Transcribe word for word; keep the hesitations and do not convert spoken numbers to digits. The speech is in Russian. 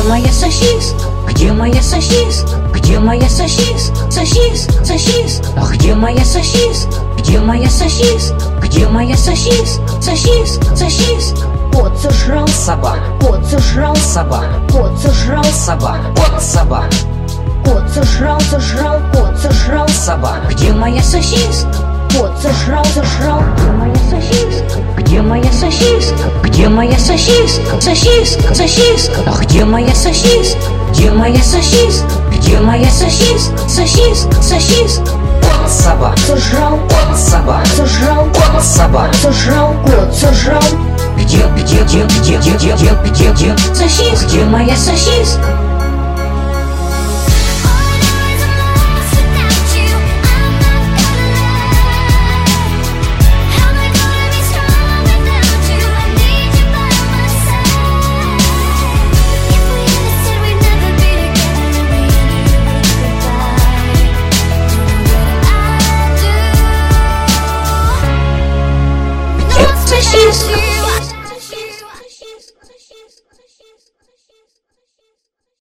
моя сосиска? Где моя сосиска? Где моя сосиска? Сосиска, сосиска. А где моя сосиска? Где моя сосиска? Где моя сосиска? Сосиска, сосиска. Кот сожрал Собака, Кот сожрал собака, Кот сожрал собака, кот, собака, Кот сожрал, сожрал Кот сожрал собака. Где моя сосиска? Кот сожрал, сожрал Где моя сосиска? Где моя сосиска? Где моя сосиска? Сосиска, сосиска. А где моя сосиска? Где моя сосиска? Где моя сосиска? Сосиска, сосиска. Кот, собака, Сожрал кот, собака, Сожрал кот, собака. Сожрал Кот сожрал Где, где, где, где, где, где, где, где, где сосиска? Где моя сосиска? Сосиска.